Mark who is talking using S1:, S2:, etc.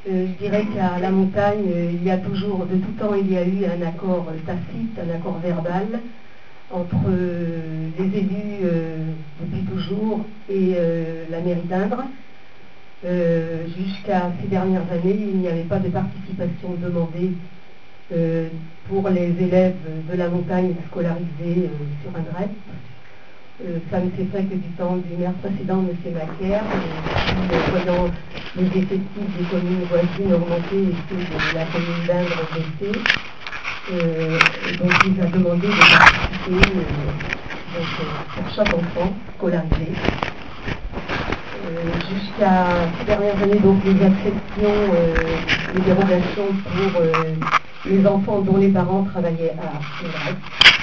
S1: Je dirais qu'à la montagne, il y a toujours, de tout temps, il y a eu un accord tacite, un accord verbal entre les élus depuis toujours et la mairie d'Indre. Jusqu'à ces dernières années, il n'y avait pas de participation demandée pour les élèves de la montagne scolarisés sur Indre. Ça ne s'est fait que du temps du maire précédent, M. Macaire, qui, voyant les effectifs des communes voisines augmenter et ceux de la commune d'Indre baisser, donc il a demandé de participer pour chaque enfant scolarisé. Jusqu'à ces dernières années, donc les exceptions, les dérogations pour les enfants dont les parents travaillaient à Indre.